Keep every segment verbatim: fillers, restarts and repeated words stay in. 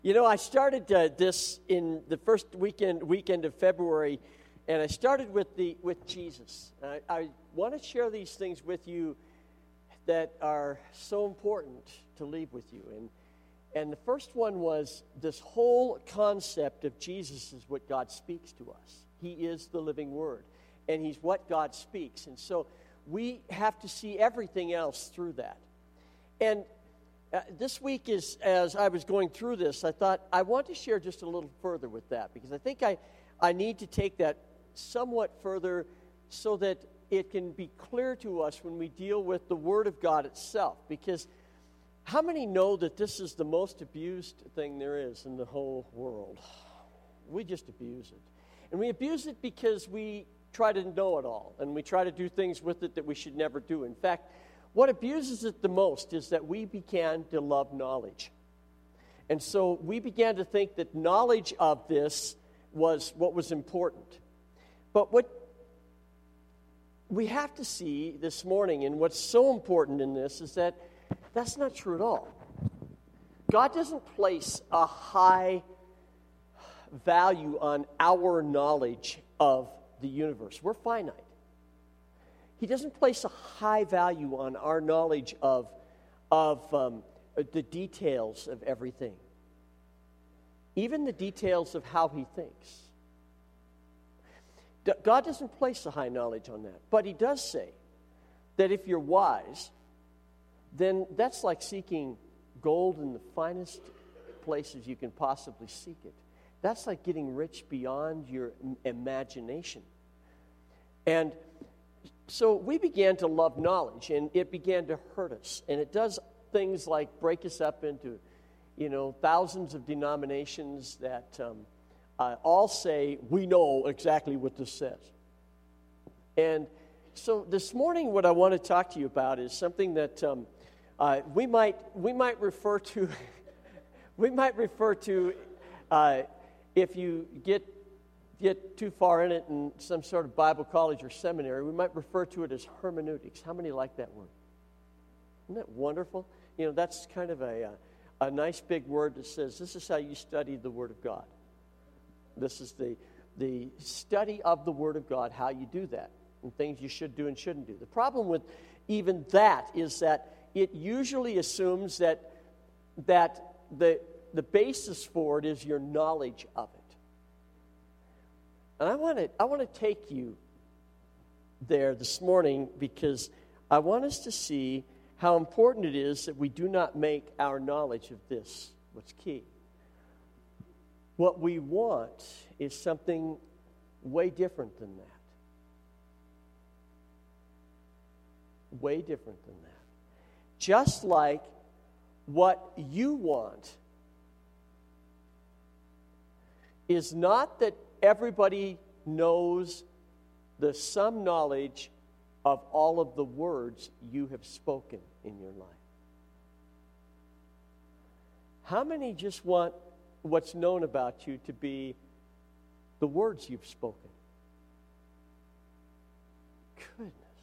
You know, I started uh, this in the first weekend weekend of February, and I started with the with Jesus. I, I want to share these things with you that are so important to leave with you. And and the first one was this whole concept of Jesus is what God speaks to us. He is the living Word, and He's what God speaks. And so we have to see everything else through that. And Uh, this week, is as I was going through this, I thought I want to share just a little further with that, because I think I, I need to take that somewhat further so that it can be clear to us when we deal with the Word of God itself. Because how many know that this is the most abused thing there is in the whole world? We just abuse it. And we abuse it because we try to know it all, and we try to do things with it that we should never do. In fact, what abuses it the most is that we began to love knowledge. And so we began to think that knowledge of this was what was important. But what we have to see this morning, and what's so important in this, is that that's not true at all. God doesn't place a high value on our knowledge of the universe. We're finite. He doesn't place a high value on our knowledge of, of um, the details of everything, even the details of how He thinks. D- God doesn't place a high knowledge on that, but He does say that if you're wise, then that's like seeking gold in the finest places you can possibly seek it. That's like getting rich beyond your im- imagination. And so we began to love knowledge, and it began to hurt us. And it does things like break us up into, you know, thousands of denominations that um, uh, all say, we know exactly what this says. And so this morning what I want to talk to you about is something that um, uh, we might we might refer to, we might refer to, uh, if you get get too far in it in some sort of Bible college or seminary, we might refer to it as hermeneutics. How many like that word? Isn't that wonderful? You know, that's kind of a, a, a nice big word that says this is how you study the Word of God. This is the, the study of the Word of God, how you do that, and things you should do and shouldn't do. The problem with even that is that it usually assumes that, that the, the basis for it is your knowledge of it. And I want to I want to take you there this morning because I want us to see how important it is that we do not make our knowledge of this what's key. What we want is something way different than that. Way different than that. Just like what you want is not that everybody knows the sum knowledge of all of the words you have spoken in your life. How many just want what's known about you to be the words you've spoken? Goodness.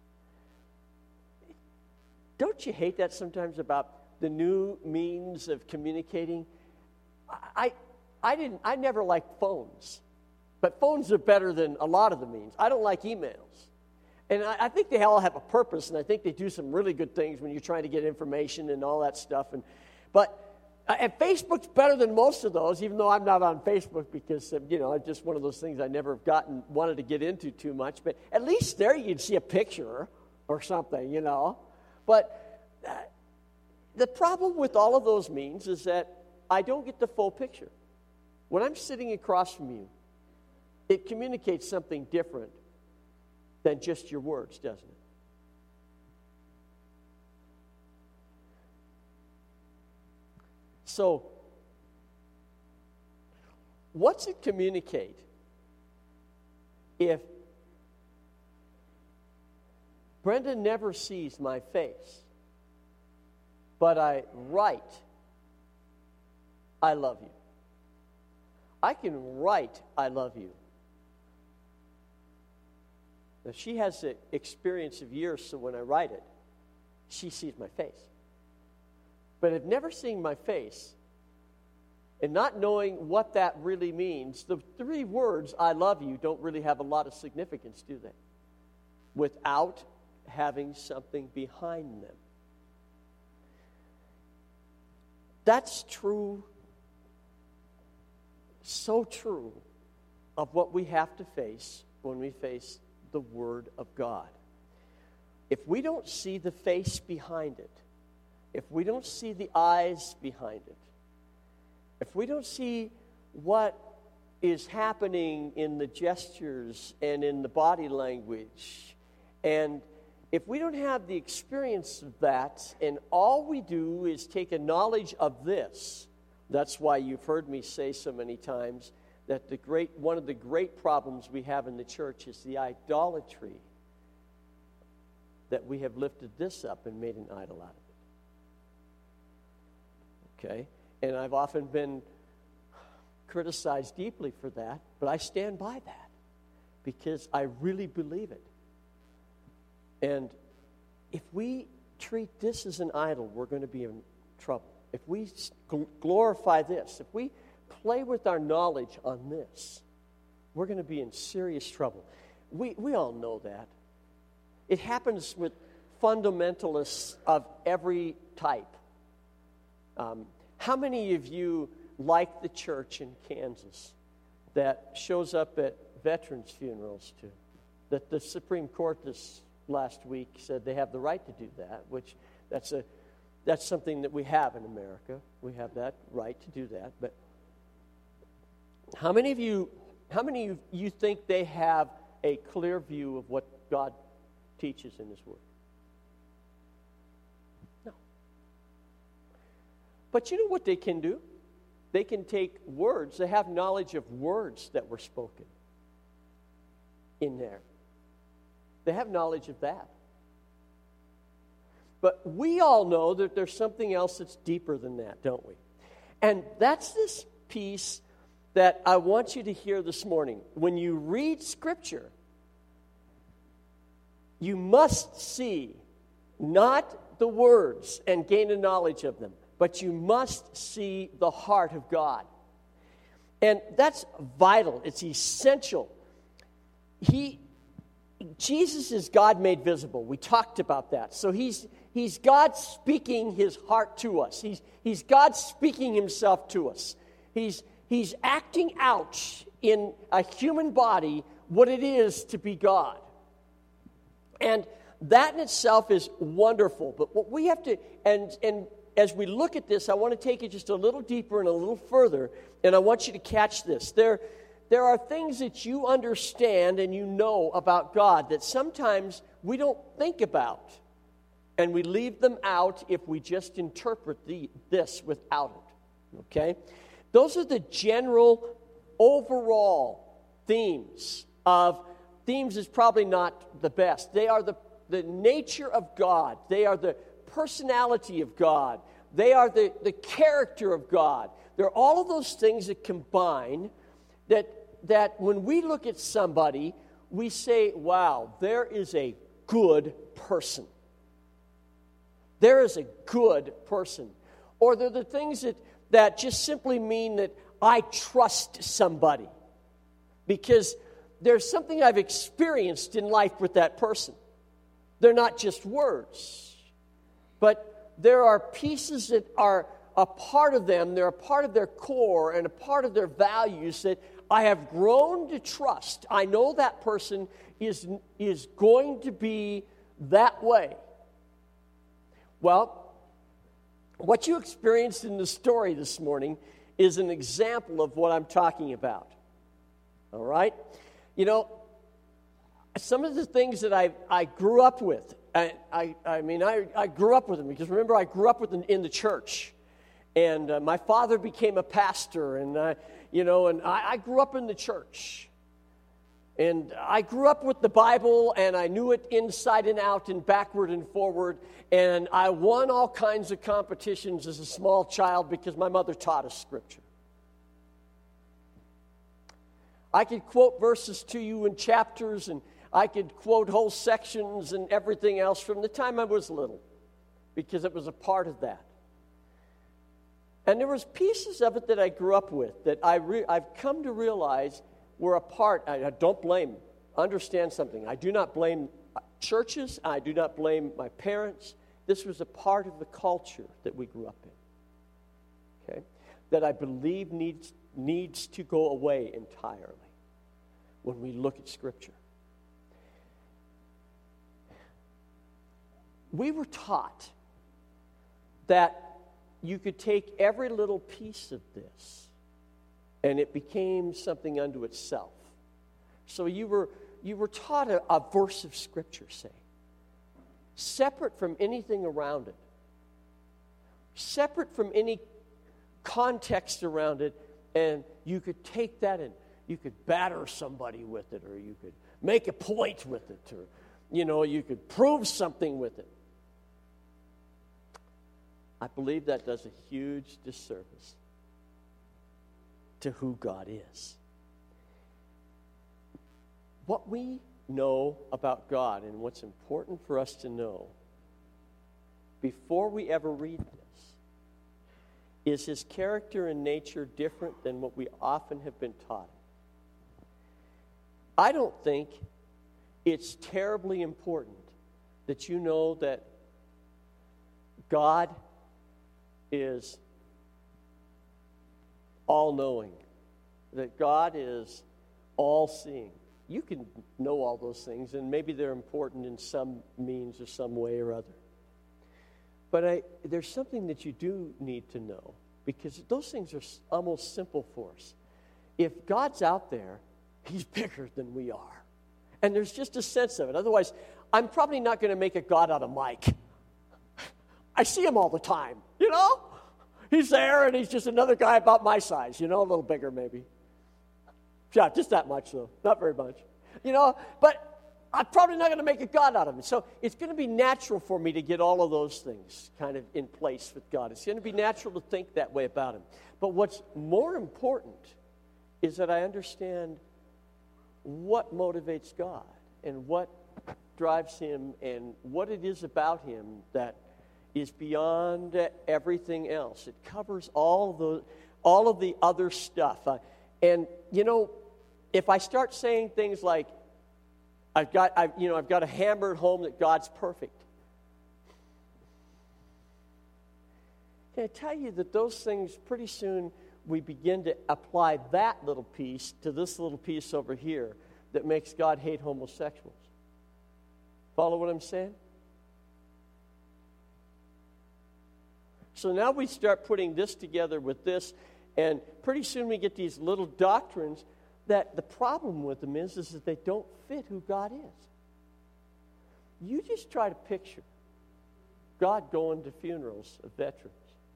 Don't you hate that sometimes about the new means of communicating? I, I didn't. I never liked phones. But phones are better than a lot of the means. I don't like emails. And I, I think they all have a purpose, and I think they do some really good things when you're trying to get information and all that stuff. And But uh, and Facebook's better than most of those, even though I'm not on Facebook because, uh, you know, it's just one of those things I never have gotten, wanted to get into too much. But at least there you'd see a picture or something, you know. But uh, the problem with all of those means is that I don't get the full picture. When I'm sitting across from you, it communicates something different than just your words, doesn't it? So, what's it communicate if Brenda never sees my face, but I write, I love you? I can write, I love you. Now, she has the experience of years, so when I write it, she sees my face. But if never seeing my face, and not knowing what that really means, the three words, I love you, don't really have a lot of significance, do they? Without having something behind them. That's true, so true, of what we have to face when we face the Word of God. If we don't see the face behind it, if we don't see the eyes behind it, if we don't see what is happening in the gestures and in the body language, and if we don't have the experience of that, and all we do is take a knowledge of this, that's why you've heard me say so many times that the great one of the great problems we have in the church is the idolatry, that we have lifted this up and made an idol out of it. Okay? And I've often been criticized deeply for that, but I stand by that because I really believe it. And if we treat this as an idol, we're going to be in trouble. If we glorify this, if we play with our knowledge on this, we're going to be in serious trouble. We, we all know that. It happens with fundamentalists of every type. Um, how many of you like the church in Kansas that shows up at veterans' funerals too? That the Supreme Court this last week said they have the right to do that, which that's a that's something that we have in America. We have that right to do that. But how many of you how many of you think they have a clear view of what God teaches in His Word? No. But you know what they can do? They can take words. They have knowledge of words that were spoken in there. They have knowledge of that. But we all know that there's something else that's deeper than that, don't we? And that's this piece that I want you to hear this morning. When you read Scripture, you must see not the words and gain a knowledge of them, but you must see the heart of God. And that's vital. It's essential. He, Jesus is God made visible. We talked about that. So he's he's God speaking His heart to us. He's he's God speaking Himself to us. He's he's acting out in a human body what it is to be God. And that in itself is wonderful. But what we have to, and and as we look at this, I want to take it just a little deeper and a little further, and I want you to catch this. There, there are things that you understand and you know about God that sometimes we don't think about, and we leave them out if we just interpret the, this without it. Okay? Those are the general, overall themes of, themes is probably not the best. They are the, the nature of God. They are the personality of God. They are the, the character of God. They're all of those things that combine that, that when we look at somebody, we say, wow, there is a good person. There is a good person. Or they're the things that, that just simply mean that I trust somebody because there's something I've experienced in life with that person. They're not just words, but there are pieces that are a part of them, they're a part of their core and a part of their values that I have grown to trust. I know that person is, is going to be that way. Well, what you experienced in the story this morning is an example of what I'm talking about. All right? You know, some of the things that I I grew up with, I I, I mean, I, I grew up with them because remember, I grew up with them in the church. And uh, my father became a pastor, and, uh, you know, and I, I grew up in the church. And I grew up with the Bible, and I knew it inside and out and backward and forward. And I won all kinds of competitions as a small child because my mother taught us Scripture. I could quote verses to you in chapters, and I could quote whole sections and everything else from the time I was little, because it was a part of that. And there was pieces of it that I grew up with that I re- I've come to realize were a part. I, I don't blame, understand something. I do not blame churches. I do not blame my parents. This was a part of the culture that we grew up in, okay, that I believe needs, needs to go away entirely when we look at Scripture. We were taught that you could take every little piece of this and it became something unto itself. So you were you were taught a, a verse of Scripture, say, separate from anything around it, separate from any context around it, and you could take that and you could batter somebody with it, or you could make a point with it, or you know, you could prove something with it. I believe that does a huge disservice to who God is. What we know about God and what's important for us to know before we ever read this is His character and nature different than what we often have been taught. I don't think it's terribly important that you know that God is all-knowing, that God is all-seeing. You can know all those things, and maybe they're important in some means or some way or other. But I, there's something that you do need to know, because those things are almost simple for us. If God's out there, He's bigger than we are. And there's just a sense of it. Otherwise, I'm probably not going to make a God out of Mike. I see him all the time, you know? He's there, and he's just another guy about my size, you know, a little bigger maybe. Yeah, just that much, though. Not very much. You know, but I'm probably not going to make a God out of him. So it's going to be natural for me to get all of those things kind of in place with God. It's going to be natural to think that way about Him. But what's more important is that I understand what motivates God and what drives Him and what it is about Him that is beyond everything else. It covers all the all of the other stuff. Uh, and you know, if I start saying things like, "I've got, I've, you know, I've got to hammer at home that God's perfect," can I tell you that those things pretty soon we begin to apply that little piece to this little piece over here that makes God hate homosexuals. Follow what I'm saying? So now we start putting this together with this, and pretty soon we get these little doctrines that the problem with them is, is that they don't fit who God is. You just try to picture God going to funerals of veterans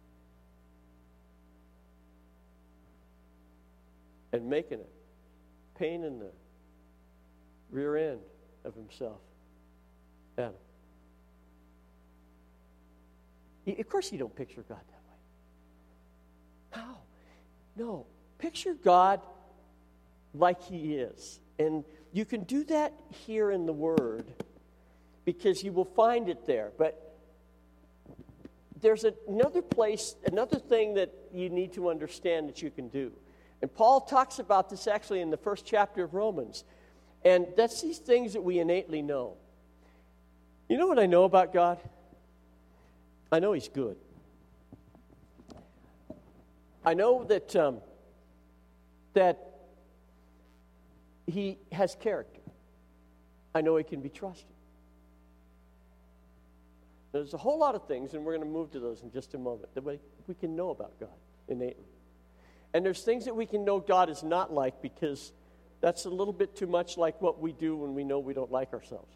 and making a pain in the rear end of Himself. Adam. Of course you don't picture God that way. How? No. Picture God like He is. And you can do that here in the Word because you will find it there. But there's another place, another thing that you need to understand that you can do. And Paul talks about this actually in the first chapter of Romans. And that's these things that we innately know. You know what I know about God? I know He's good. I know that um, that He has character. I know He can be trusted. There's a whole lot of things, and we're going to move to those in just a moment, that we, we can know about God innately. And there's things that we can know God is not like, because that's a little bit too much like what we do when we know we don't like ourselves.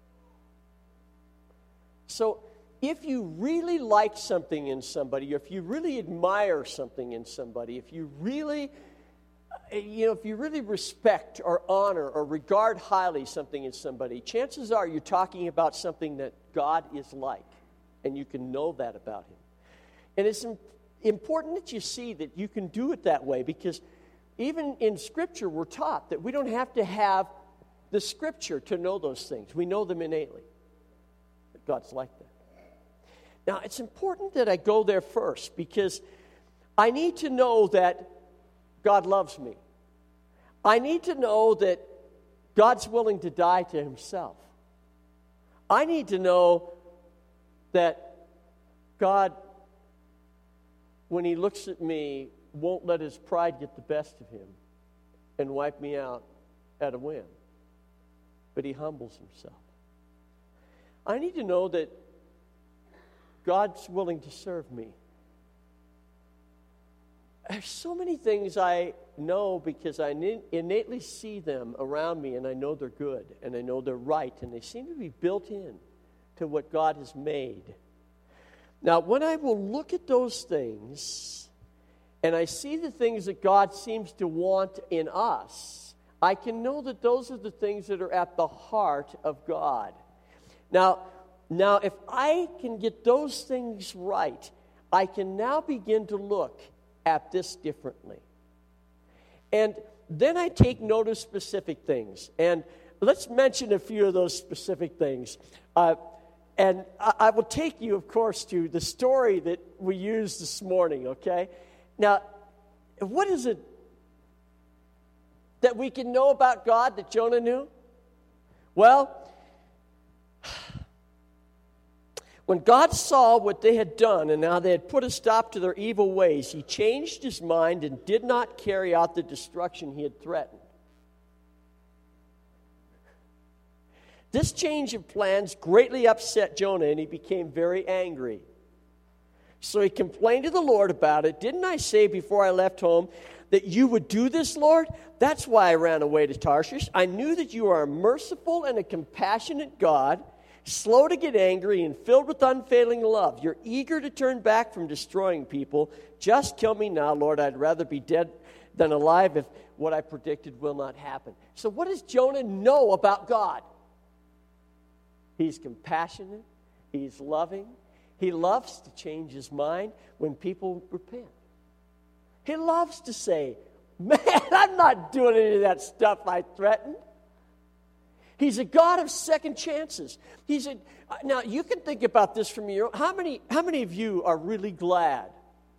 So if you really like something in somebody, or if you really admire something in somebody, if you really, you know, if you really respect or honor or regard highly something in somebody, chances are you're talking about something that God is like, and you can know that about Him. And it's important that you see that you can do it that way, because even in Scripture we're taught that we don't have to have the Scripture to know those things. We know them innately. But God's like that. Now, it's important that I go there first, because I need to know that God loves me. I need to know that God's willing to die to himself. I need to know that God, when he looks at me, won't let his pride get the best of him and wipe me out at a whim. But he humbles himself. I need to know that God's willing to serve me. There's so many things I know because I innately see them around me, and I know they're good, and I know they're right, and they seem to be built in to what God has made. Now, when I will look at those things, and I see the things that God seems to want in us, I can know that those are the things that are at the heart of God. Now, now, if I can get those things right, I can now begin to look at this differently. And then I take note of specific things. And let's mention a few of those specific things. Uh, and I, I will take you, of course, to the story that we used this morning, okay? Now, what is it that we can know about God that Jonah knew? Well, when God saw what they had done and how they had put a stop to their evil ways, he changed his mind and did not carry out the destruction he had threatened. This change of plans greatly upset Jonah, and he became very angry. So he complained to the Lord about it. Didn't I say before I left home that you would do this, Lord? That's why I ran away to Tarshish. I knew that you are a merciful and a compassionate God, slow to get angry and filled with unfailing love. You're eager to turn back from destroying people. Just kill me now, Lord. I'd rather be dead than alive if what I predicted will not happen. So what does Jonah know about God? He's compassionate. He's loving. He loves to change his mind when people repent. He loves to say, man, I'm not doing any of that stuff I threatened. He's a God of second chances. He's a, now, you can think about this from your own. How many, how many of you are really glad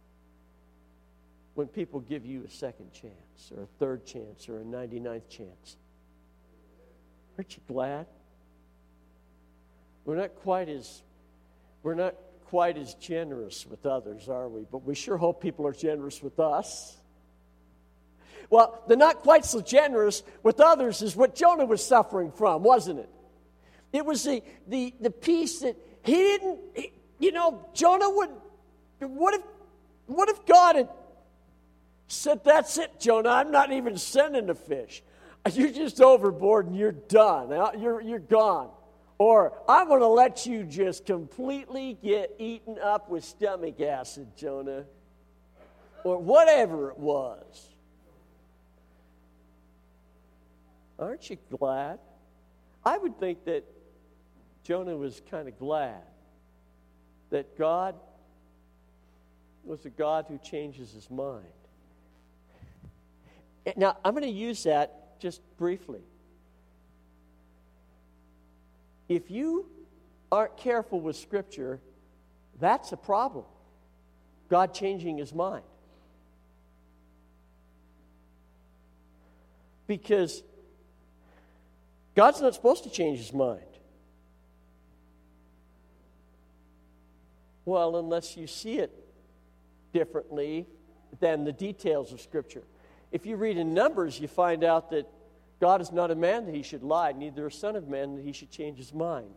when people give you a second chance or a third chance or a ninety-ninth chance? Aren't you glad? We're not quite as, we're not quite as generous with others, are we? But we sure hope people are generous with us. Well, the not quite so generous with others is what Jonah was suffering from, wasn't it? It was the the, the piece that he didn't, he, you know, Jonah would, what if, what if God had said, that's it, Jonah, I'm not even sending the fish. You're just overboard and you're done. You're, you're gone. Or, I'm going to let you just completely get eaten up with stomach acid, Jonah. Or whatever it was. Aren't you glad? I would think that Jonah was kind of glad that God was a God who changes his mind. Now, I'm going to use that just briefly. If you aren't careful with Scripture, that's a problem. God changing his mind. Because God's not supposed to change his mind. Well, unless you see it differently than the details of Scripture. If you read in Numbers, you find out that God is not a man that he should lie, neither a son of man that he should change his mind.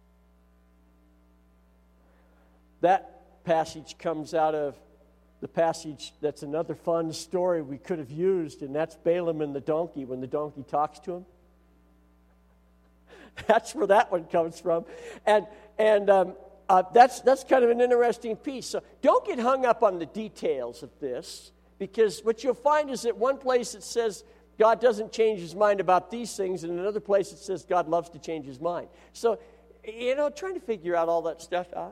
That passage comes out of the passage that's another fun story we could have used, and that's Balaam and the donkey, when the donkey talks to him. That's where that one comes from. And and um, uh, that's, that's kind of an interesting piece. So don't get hung up on the details of this, because what you'll find is that one place it says God doesn't change his mind about these things, and in another place it says God loves to change his mind. So, you know, trying to figure out all that stuff out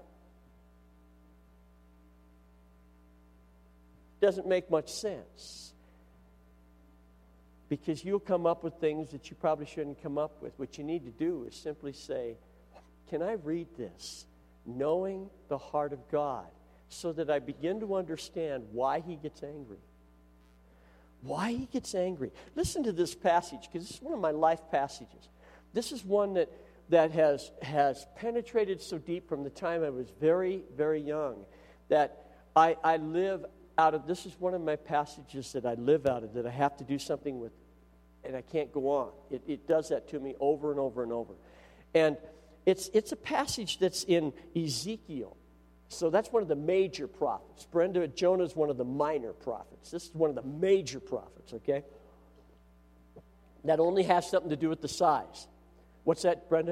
doesn't make much sense. Because you'll come up with things that you probably shouldn't come up with. What you need to do is simply say, can I read this knowing the heart of God? so that I begin to understand why he gets angry. Why he gets angry. Listen to this passage, because this is one of my life passages. This is one that, that has, has penetrated so deep from the time I was very, very young that I, I live out of, this is one of my passages that I live out of, that I have to do something with, and I can't go on. It, it does that to me over and over and over. And it's, it's a passage that's in Ezekiel. So that's one of the major prophets. Brenda, Jonah is one of the minor prophets. This is one of the major prophets, okay? That only has something to do with the size. What's that, Brenda?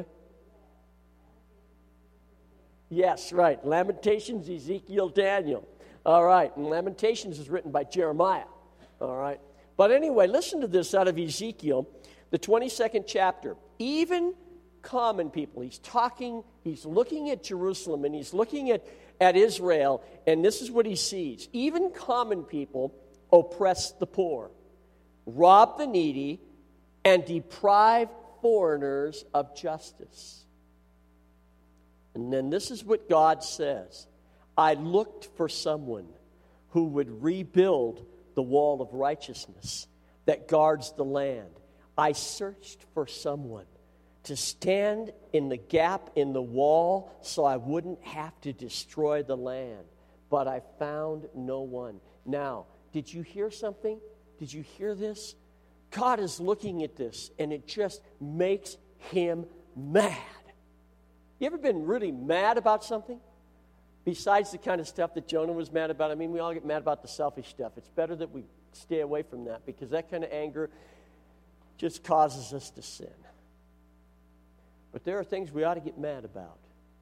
Yes, right. Lamentations, Ezekiel, Daniel. All right. And Lamentations is written by Jeremiah. All right. But anyway, listen to this out of Ezekiel, the twenty-second chapter. Even common people, he's talking, he's looking at Jerusalem, and he's looking at at Israel, and this is what he sees. Even common people oppress the poor, rob the needy, and deprive foreigners of justice. And then this is what God says. I looked for someone who would rebuild the wall of righteousness that guards the land. I searched for someone to stand in the gap in the wall so I wouldn't have to destroy the land. But I found no one. Now, did you hear something? Did you hear this? God is looking at this, and it just makes him mad. You ever been really mad about something? Besides the kind of stuff that Jonah was mad about. I mean, we all get mad about the selfish stuff. It's better that we stay away from that, because that kind of anger just causes us to sin. But there are things we ought to get mad about.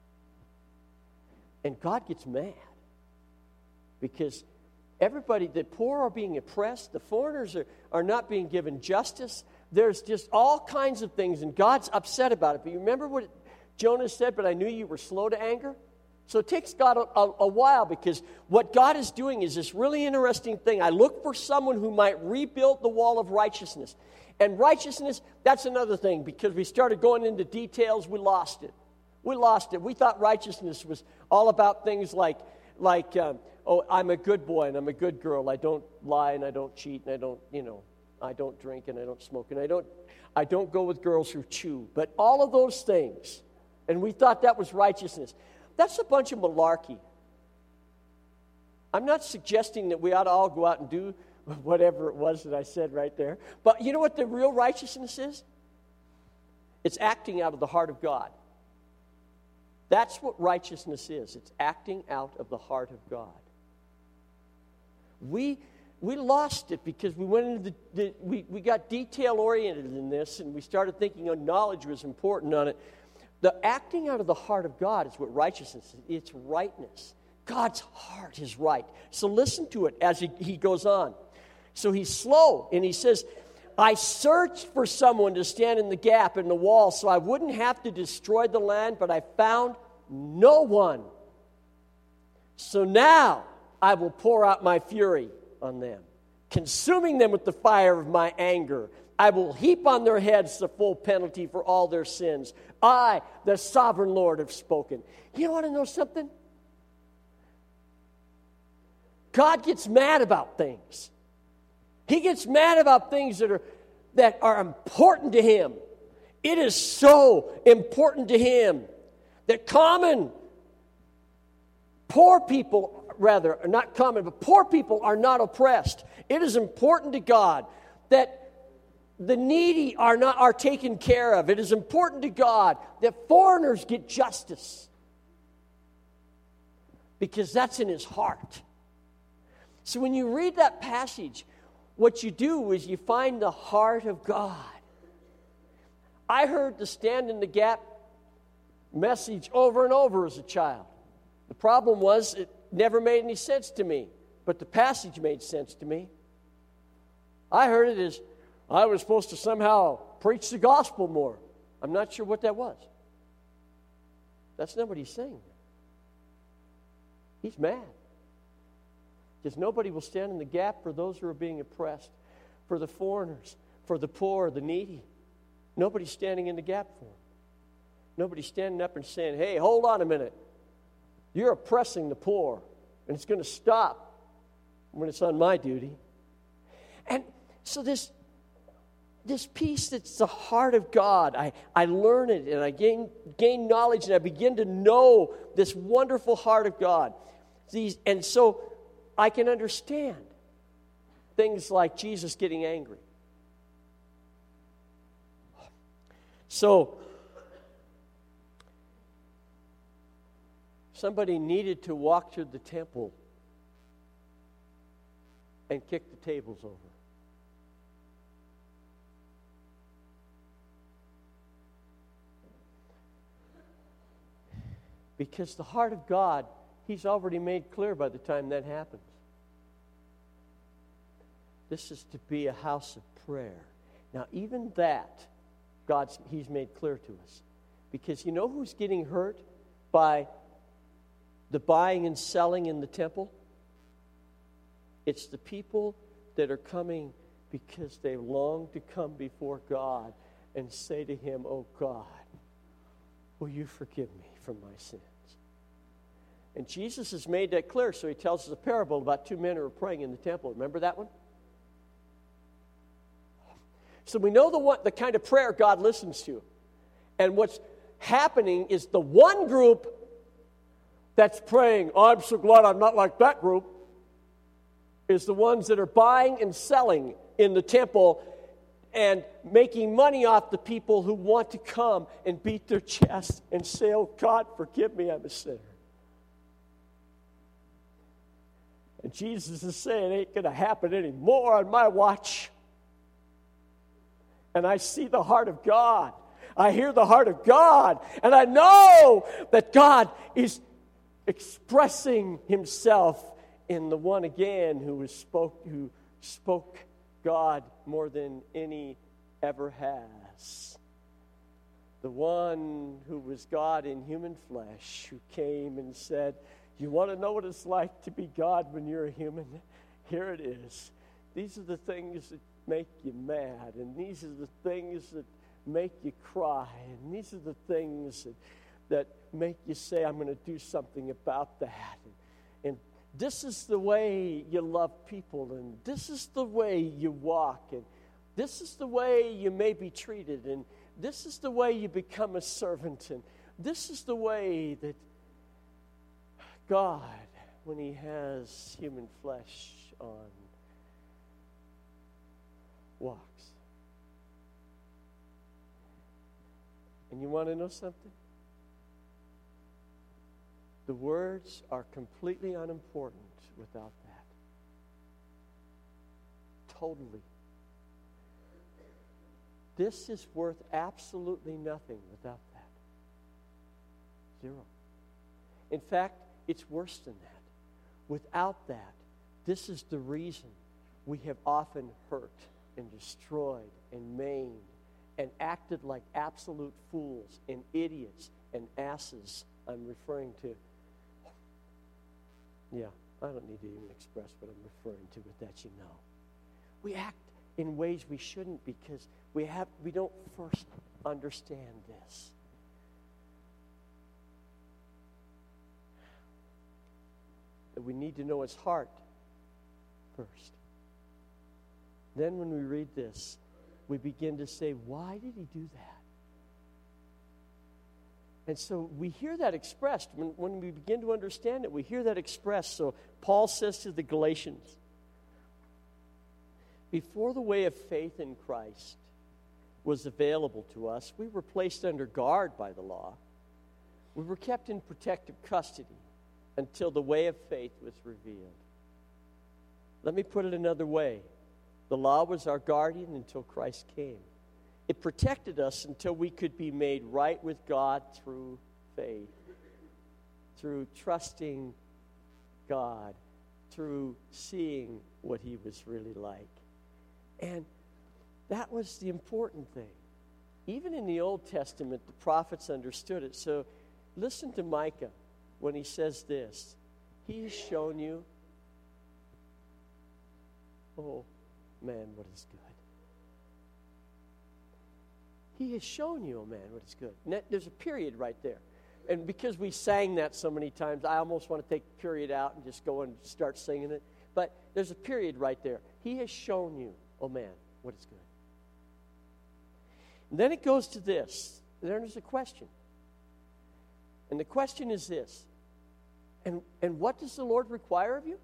And God gets mad because everybody, the poor are being oppressed, the foreigners are, are not being given justice. There's just all kinds of things, and God's upset about it. But you remember what Jonah said, but I knew you were slow to anger? So it takes God a, a, a while, because what God is doing is this really interesting thing. I look for someone who might rebuild the wall of righteousness. And righteousness, that's another thing, because we started going into details, we lost it. We lost it. We thought righteousness was all about things like, like um, oh, I'm a good boy and I'm a good girl. I don't lie and I don't cheat and I don't, you know, I don't drink and I don't smoke and I don't, I don't go with girls who chew. But all of those things, and we thought that was righteousness. That's a bunch of malarkey. I'm not suggesting that we ought to all go out and do whatever it was that I said right there. But you know what the real righteousness is? It's acting out of the heart of God. That's what righteousness is. It's acting out of the heart of God. We we lost it because we went into the, the we, we got detail-oriented in this, and we started thinking oh, knowledge was important on it. The acting out of the heart of God is what righteousness is. It's rightness. God's heart is right. So listen to it as he, he goes on. So he's slow, and he says, I searched for someone to stand in the gap in the wall so I wouldn't have to destroy the land, but I found no one. So now I will pour out my fury on them, consuming them with the fire of my anger. I will heap on their heads the full penalty for all their sins. I, the sovereign Lord, have spoken. You want to know something? God gets mad about things. He gets mad about things that are that are important to him. It is so important to him that common, poor people, rather, not common, but poor people are not oppressed. It is important to God that the needy are not are taken care of. It is important to God that foreigners get justice, because that's in his heart. So when you read that passage, what you do is you find the heart of God. I heard the stand in the gap message over and over as a child. The problem was it never made any sense to me, but the passage made sense to me. I heard it as I was supposed to somehow preach the gospel more. I'm not sure what that was. That's not what he's saying. He's mad. Because nobody will stand in the gap for those who are being oppressed, for the foreigners, for the poor, the needy. Nobody's standing in the gap for them. Nobody's standing up and saying, hey, hold on a minute. You're oppressing the poor. And it's going to stop when it's on my duty. And so this, this peace that's the heart of God, I, I learn it and I gain, gain knowledge and I begin to know this wonderful heart of God. These, and so I can understand things like Jesus getting angry. So, somebody needed to walk through the temple and kick the tables over. Because the heart of God, He's already made clear by the time that happens. This is to be a house of prayer. Now, even that, God's, He's made clear to us. Because you know who's getting hurt by the buying and selling in the temple? It's the people that are coming because they long to come before God and say to Him, "Oh God, will you forgive me for my sins?" And Jesus has made that clear, so He tells us a parable about two men who are praying in the temple. Remember that one? So we know the one, the kind of prayer God listens to. And what's happening is the one group that's praying, "Oh, I'm so glad I'm not like that group," is the ones that are buying and selling in the temple and making money off the people who want to come and beat their chest and say, "Oh, God, forgive me, I'm a sinner." And Jesus is saying, it ain't going to happen anymore on my watch. And I see the heart of God. I hear the heart of God. And I know that God is expressing Himself in the one again who was spoke, who spoke God more than any ever has. The one who was God in human flesh, who came and said, "You want to know what it's like to be God when you're a human? Here it is. These are the things that make you mad, and these are the things that make you cry, and these are the things that, that make you say, I'm going to do something about that. And, and this is the way you love people, and this is the way you walk, and this is the way you may be treated, and this is the way you become a servant, and this is the way that God, when He has human flesh on, walks." And you want to know something? The words are completely unimportant without that. Totally. This is worth absolutely nothing without that. Zero. In fact, it's worse than that. Without that, this is the reason we have often hurt and destroyed and maimed and acted like absolute fools and idiots and asses. I'm referring to, yeah, I don't need to even express what I'm referring to, but that you know. We act in ways we shouldn't because we have we don't first understand this. That we need to know His heart first. Then when we read this, we begin to say, why did He do that? And so we hear that expressed. When, when we begin to understand it, we hear that expressed. So Paul says to the Galatians, before the way of faith in Christ was available to us, we were placed under guard by the law. We were kept in protective custody until the way of faith was revealed. Let me put it another way. The law was our guardian until Christ came. It protected us until we could be made right with God through faith, through trusting God, through seeing what He was really like. And that was the important thing. Even in the Old Testament, the prophets understood it. So listen to Micah when he says this. He has shown you, oh man, what is good. He has shown you, oh man, what is good. And that, there's a period right there. and because we sang that so many times, I almost want to take the period out and just go and start singing it. But there's a period right there. He has shown you, oh man, what is good. And then it goes to this. Then there's a question. And the question is this. And, and what does the Lord require of you?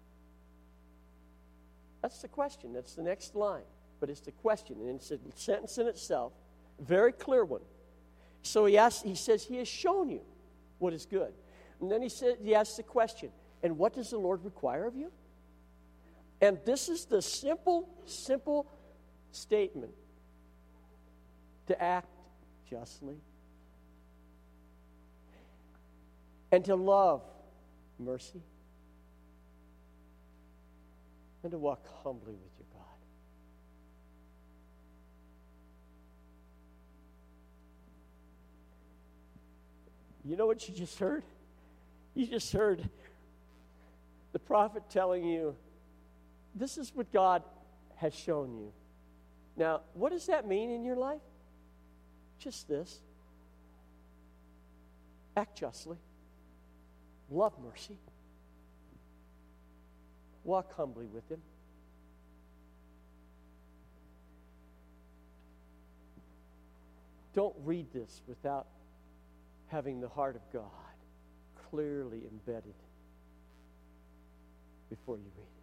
That's the question. That's the next line. But it's the question. And it's a sentence in itself. A very clear one. So he asks, he says, he has shown you what is good. And then he said, he asks the question, and what does the Lord require of you? And this is the simple, simple statement. To act justly. And to love mercy. And to walk humbly with your God. You know what you just heard? You just heard the prophet telling you, this is what God has shown you. Now, what does that mean in your life? Just this. Act justly. Love mercy. Walk humbly with Him. Don't read this without having the heart of God clearly embedded before you read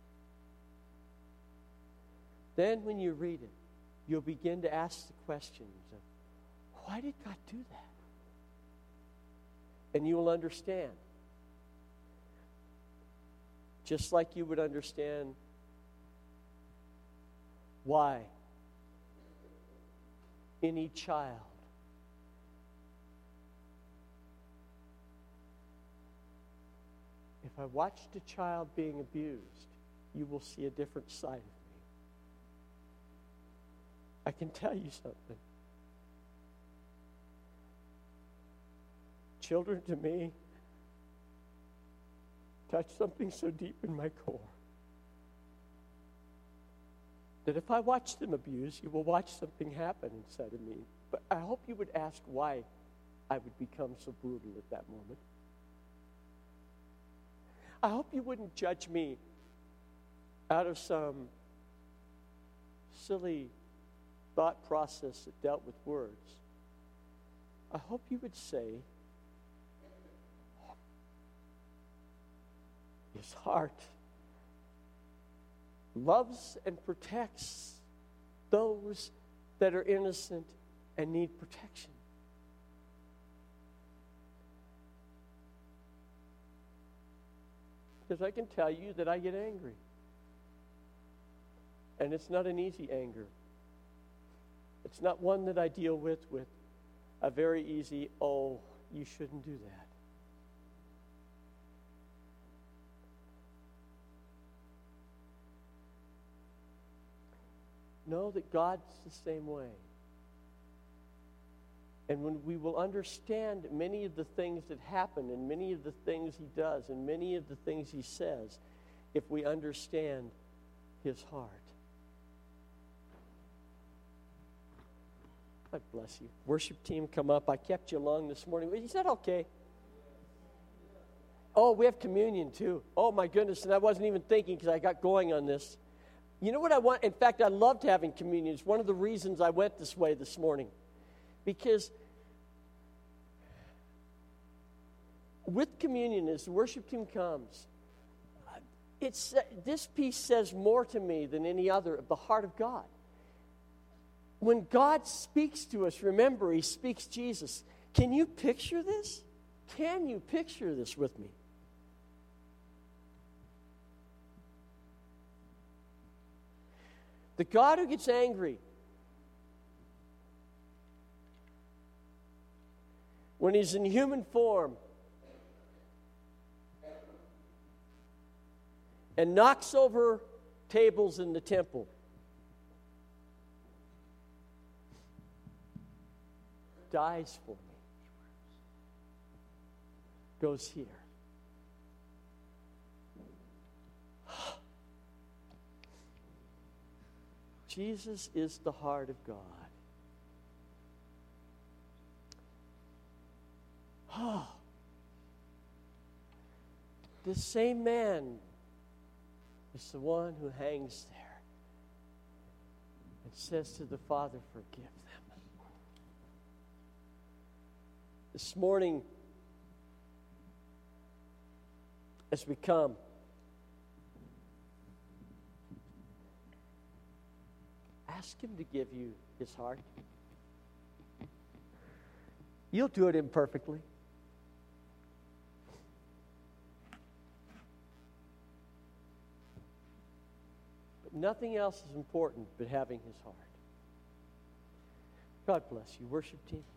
it. Then when you read it, you'll begin to ask the questions of, why did God do that? And you will understand. Just like you would understand why any child if I watched a child being abused, you will see a different side of me. I can tell you something. Children to me touch something so deep in my core that if I watch them abuse, you will watch something happen inside of me. But I hope you would ask why I would become so brutal at that moment. I hope you wouldn't judge me out of some silly thought process that dealt with words. I hope you would say, His heart loves and protects those that are innocent and need protection. Because I can tell you that I get angry. And it's not an easy anger. It's not one that I deal with with a very easy, oh, you shouldn't do that. Know that God's the same way. And when we will understand many of the things that happen and many of the things He does and many of the things He says, if we understand His heart. God bless you. Worship team, come up. I kept you long this morning. Is that okay? Oh, we have communion too. Oh my goodness, and I wasn't even thinking because I got going on this. You know what I want? In fact, I loved having communion. It's one of the reasons I went this way this morning. Because with communion, as the worship team comes, it's, this piece says more to me than any other of the heart of God. When God speaks to us, remember, He speaks Jesus. Can you picture this? Can you picture this with me? The God who gets angry when He's in human form and knocks over tables in the temple. Dies for me. Goes here. Jesus is the heart of God. Oh, this same man is the one who hangs there and says to the Father, forgive them. This morning, as we come, ask Him to give you His heart. You'll do it imperfectly. But nothing else is important but having His heart. God bless you, worship team.